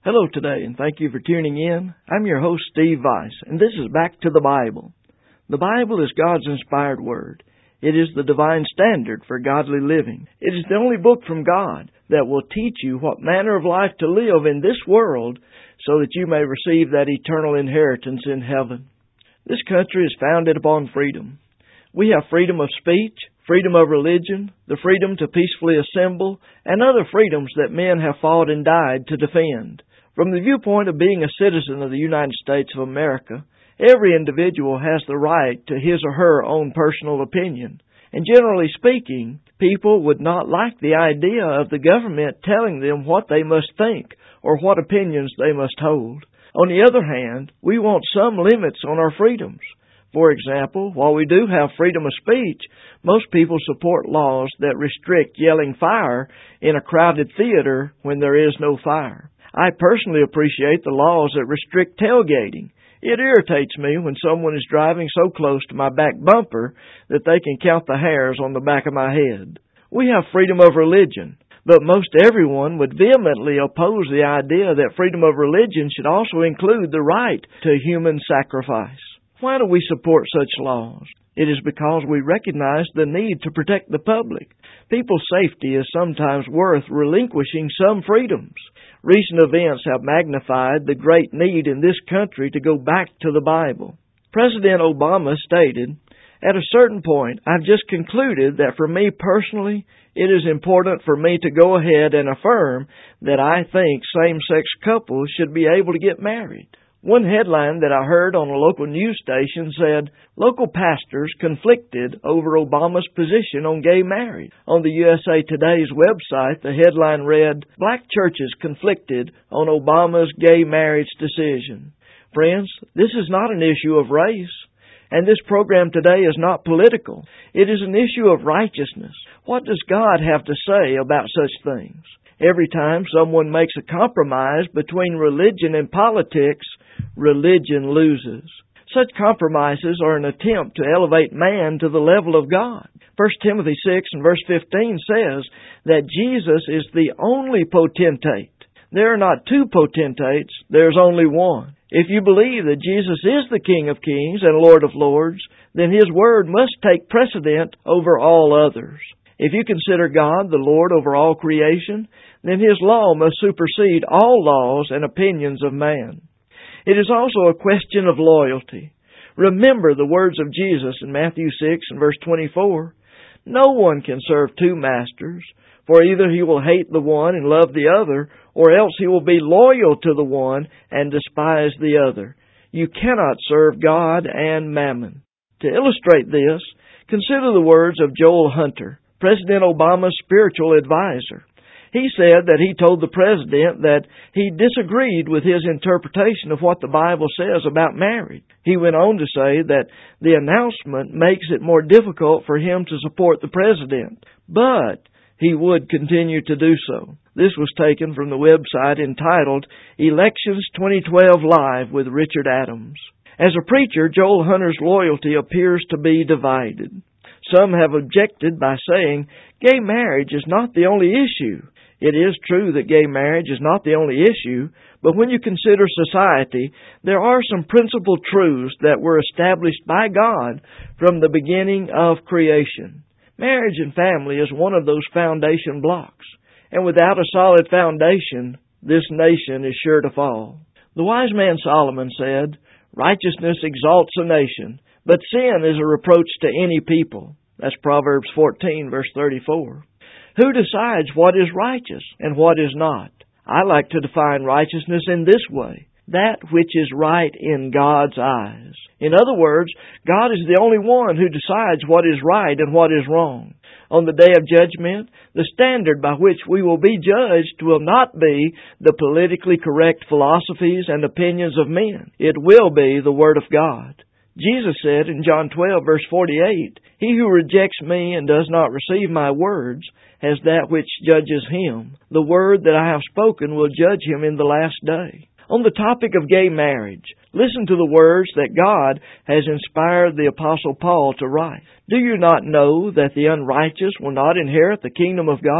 Hello today, and thank you for tuning in. I'm your host, Steve Weiss, and this is Back to the Bible. The Bible is God's inspired Word. It is the divine standard for godly living. It is the only book from God that will teach you what manner of life to live in this world so that you may receive that eternal inheritance in heaven. This country is founded upon freedom. We have freedom of speech, freedom of religion, the freedom to peacefully assemble, and other freedoms that men have fought and died to defend. From the viewpoint of being a citizen of the United States of America, every individual has the right to his or her own personal opinion. And generally speaking, people would not like the idea of the government telling them what they must think or what opinions they must hold. On the other hand, we want some limits on our freedoms. For example, while we do have freedom of speech, most people support laws that restrict yelling fire in a crowded theater when there is no fire. I personally appreciate the laws that restrict tailgating. It irritates me when someone is driving so close to my back bumper that they can count the hairs on the back of my head. We have freedom of religion, but most everyone would vehemently oppose the idea that freedom of religion should also include the right to human sacrifice. Why do we support such laws? It is because we recognize the need to protect the public. People's safety is sometimes worth relinquishing some freedoms. Recent events have magnified the great need in this country to go back to the Bible. President Obama stated, "At a certain point, I've just concluded that for me personally, it is important for me to go ahead and affirm that I think same-sex couples should be able to get married." One headline that I heard on a local news station said, "Local pastors conflicted over Obama's position on gay marriage." On the USA Today's website, the headline read, "Black churches conflicted on Obama's gay marriage decision." Friends, this is not an issue of race, and this program today is not political. It is an issue of righteousness. What does God have to say about such things? Every time someone makes a compromise between religion and politics, religion loses. Such compromises are an attempt to elevate man to the level of God. 1 Timothy 6 and verse 15 says that Jesus is the only potentate. There are not two potentates, there's only one. If you believe that Jesus is the King of Kings and Lord of Lords, then His Word must take precedent over all others. If you consider God the Lord over all creation, then His law must supersede all laws and opinions of man. It is also a question of loyalty. Remember the words of Jesus in Matthew 6 and verse 24. "No one can serve two masters, for either he will hate the one and love the other, or else he will be loyal to the one and despise the other. You cannot serve God and mammon." To illustrate this, consider the words of Joel Hunter, President Obama's spiritual advisor. He said that he told the President that he disagreed with his interpretation of what the Bible says about marriage. He went on to say that the announcement makes it more difficult for him to support the President, but he would continue to do so. This was taken from the website entitled Elections 2012 Live with Richard Adams. As a preacher, Joel Hunter's loyalty appears to be divided. Some have objected by saying gay marriage is not the only issue. It is true that gay marriage is not the only issue, but when you consider society, there are some principal truths that were established by God from the beginning of creation. Marriage and family is one of those foundation blocks, and without a solid foundation, this nation is sure to fall. The wise man Solomon said, "Righteousness exalts a nation, but sin is a reproach to any people." That's Proverbs 14, verse 34. Who decides what is righteous and what is not? I like to define righteousness in this way: that which is right in God's eyes. In other words, God is the only one who decides what is right and what is wrong. On the day of judgment, the standard by which we will be judged will not be the politically correct philosophies and opinions of men. It will be the Word of God. Jesus said in John 12, verse 48, "He who rejects me and does not receive my words has that which judges him. The word that I have spoken will judge him in the last day." On the topic of gay marriage, listen to the words that God has inspired the Apostle Paul to write. "Do you not know that the unrighteous will not inherit the kingdom of God?"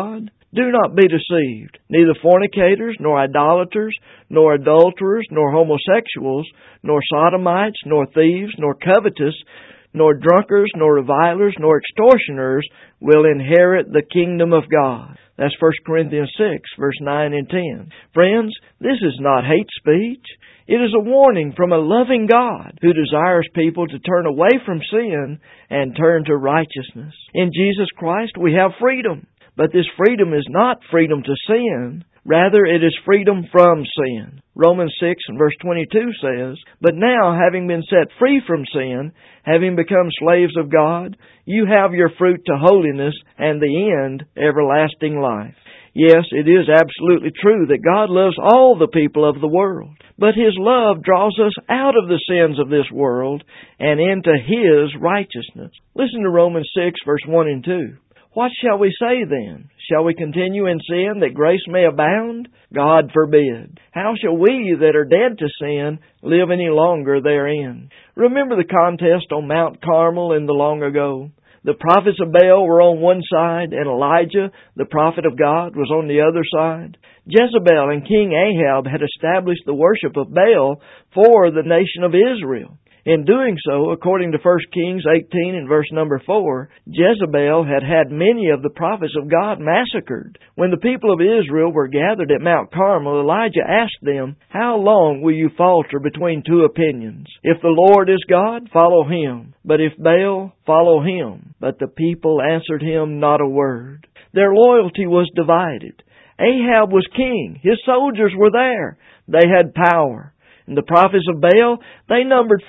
Do not be deceived. Neither fornicators, nor idolaters, nor adulterers, nor homosexuals, nor sodomites, nor thieves, nor covetous, nor drunkards, nor revilers, nor extortioners will inherit the kingdom of God. That's 1 Corinthians 6, verse 9 and 10. Friends, this is not hate speech. It is a warning from a loving God who desires people to turn away from sin and turn to righteousness. In Jesus Christ we have freedom. But this freedom is not freedom to sin. Rather, it is freedom from sin. Romans 6 and verse 22 says, But now, having been set free from sin, having become slaves of God, you have your fruit to holiness, and the end, everlasting life. Yes, it is absolutely true that God loves all the people of the world. But His love draws us out of the sins of this world and into His righteousness. Listen to Romans 6, verse 1 and 2. What shall we say then? Shall we continue in sin that grace may abound? God forbid. How shall we that are dead to sin live any longer therein? Remember the contest on Mount Carmel in the long ago. The prophets of Baal were on one side, and Elijah, the prophet of God, was on the other side. Jezebel and King Ahab had established the worship of Baal for the nation of Israel. In doing so, according to 1 Kings 18 and verse number 4, Jezebel had many of the prophets of God massacred. When the people of Israel were gathered at Mount Carmel, Elijah asked them, How long will you falter between two opinions? If the Lord is God, follow Him. But if Baal, follow him. But the people answered him not a word. Their loyalty was divided. Ahab was king. His soldiers were there. They had power. And the prophets of Baal, they numbered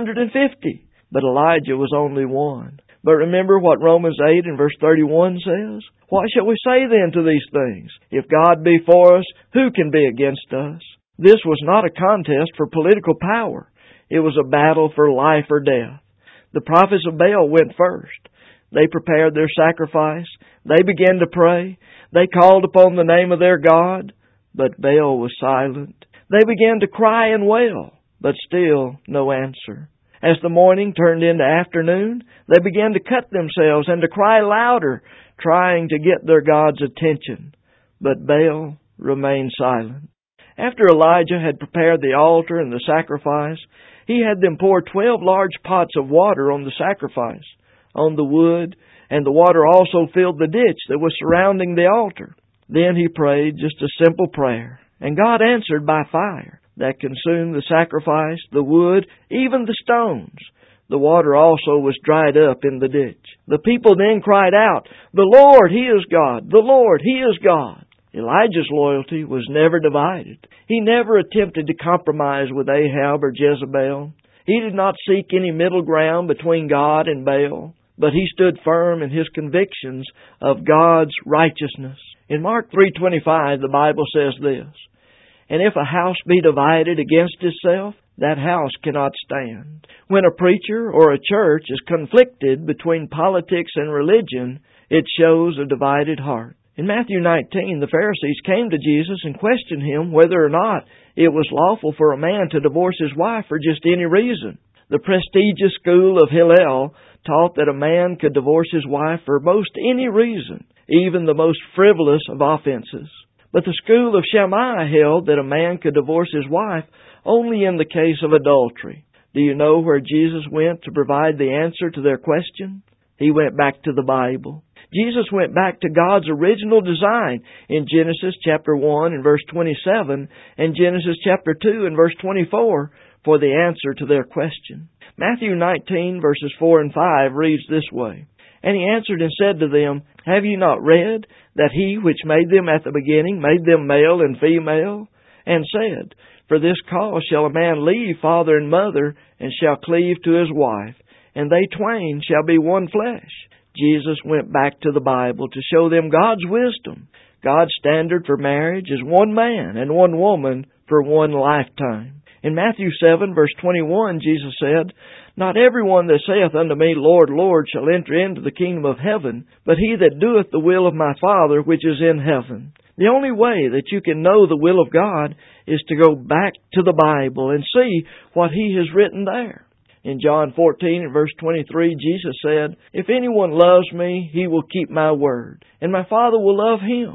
450. But Elijah was only one. But remember what Romans 8 and verse 31 says? What shall we say then to these things? If God be for us, who can be against us? This was not a contest for political power. It was a battle for life or death. The prophets of Baal went first. They prepared their sacrifice. They began to pray. They called upon the name of their God. But Baal was silent. They began to cry and wail, but still no answer. As the morning turned into afternoon, they began to cut themselves and to cry louder, trying to get their God's attention. But Baal remained silent. After Elijah had prepared the altar and the sacrifice, he had them pour 12 large pots of water on the sacrifice, on the wood, and the water also filled the ditch that was surrounding the altar. Then he prayed just a simple prayer. And God answered by fire that consumed the sacrifice, the wood, even the stones. The water also was dried up in the ditch. The people then cried out, The Lord, He is God! The Lord, He is God! Elijah's loyalty was never divided. He never attempted to compromise with Ahab or Jezebel. He did not seek any middle ground between God and Baal, but he stood firm in his convictions of God's righteousness. In Mark 3:25, the Bible says this, And if a house be divided against itself, that house cannot stand. When a preacher or a church is conflicted between politics and religion, it shows a divided heart. In Matthew 19, the Pharisees came to Jesus and questioned Him whether or not it was lawful for a man to divorce his wife for just any reason. The prestigious school of Hillel taught that a man could divorce his wife for most any reason, even the most frivolous of offenses. But the school of Shammai held that a man could divorce his wife only in the case of adultery. Do you know where Jesus went to provide the answer to their question? He went back to the Bible. Jesus went back to God's original design in Genesis chapter 1 and verse 27 and Genesis chapter 2 and verse 24 for the answer to their question. Matthew 19 verses 4 and 5 reads this way, And He answered and said to them, Have ye not read that He which made them at the beginning made them male and female? And said, For this cause shall a man leave father and mother, and shall cleave to his wife, and they twain shall be one flesh. Jesus went back to the Bible to show them God's wisdom. God's standard for marriage is one man and one woman for one lifetime. In Matthew 7, verse 21, Jesus said, Not every one that saith unto me, Lord, Lord, shall enter into the kingdom of heaven, but he that doeth the will of my Father which is in heaven. The only way that you can know the will of God is to go back to the Bible and see what He has written there. In John 14 and verse 23, Jesus said, If anyone loves me, he will keep my word, and my Father will love him,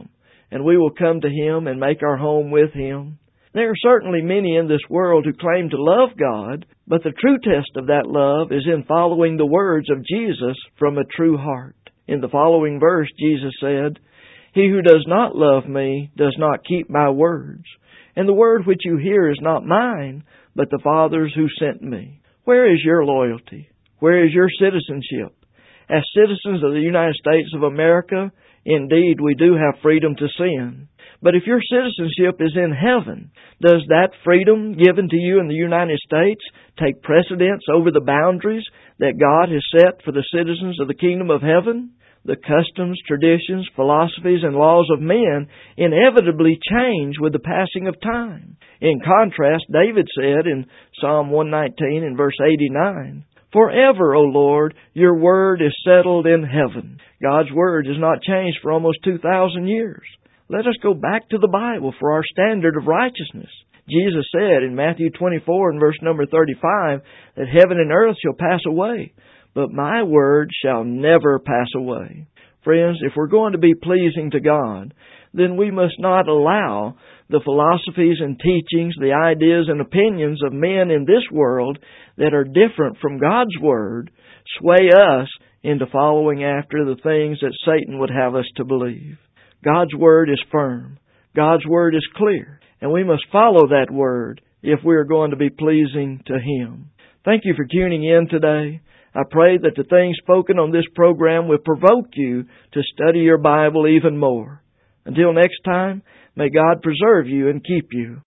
and we will come to Him and make our home with Him. There are certainly many in this world who claim to love God, but the true test of that love is in following the words of Jesus from a true heart. In the following verse, Jesus said, "He who does not love me does not keep my words. And the word which you hear is not mine, but the Father's who sent me." Where is your loyalty? Where is your citizenship? As citizens of the United States of America, indeed we do have freedom to sin. But if your citizenship is in heaven, does that freedom given to you in the United States take precedence over the boundaries that God has set for the citizens of the kingdom of heaven? The customs, traditions, philosophies, and laws of men inevitably change with the passing of time. In contrast, David said in Psalm 119 and verse 89, "Forever, O Lord, your word is settled in heaven." God's word has not changed for almost 2,000 years. Let us go back to the Bible for our standard of righteousness. Jesus said in Matthew 24 and verse number 35 that heaven and earth shall pass away, but my word shall never pass away. Friends, if we're going to be pleasing to God, then we must not allow the philosophies and teachings, the ideas and opinions of men in this world that are different from God's Word sway us into following after the things that Satan would have us to believe. God's Word is firm. God's Word is clear. And we must follow that Word if we are going to be pleasing to Him. Thank you for tuning in today. I pray that the things spoken on this program will provoke you to study your Bible even more. Until next time, may God preserve you and keep you.